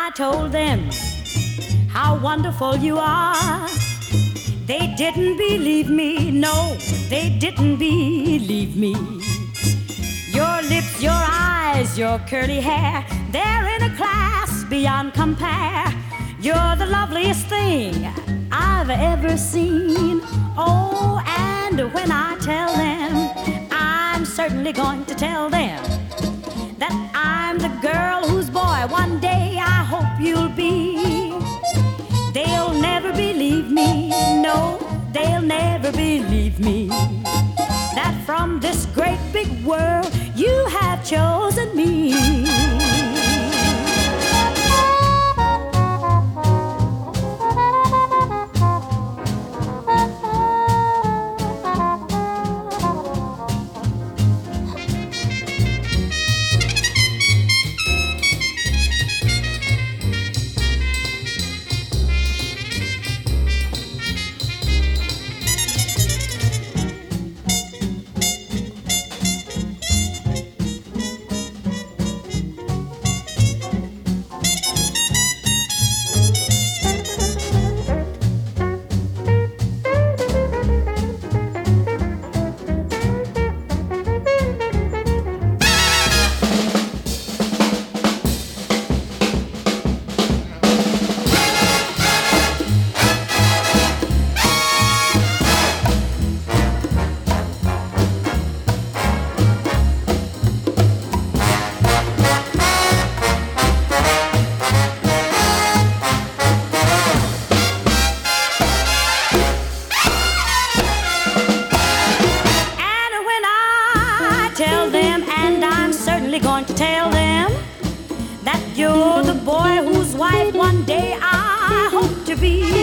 told them how wonderful you are, they didn't believe me. No, they didn't believe me. Your lips, your eyes, your curly hair, they're in a class beyond compare. You're the loveliest thing I've ever seen. Oh, and when I tell them, I'm certainly going to tell them that I'm the girl whose boy one day I hope you'll be. They'll never believe me, no, they'll never believe me, that from this great big world you have chosen me. Tell them, and I'm certainly going to tell them, that you're the boy whose wife one day I hope to be.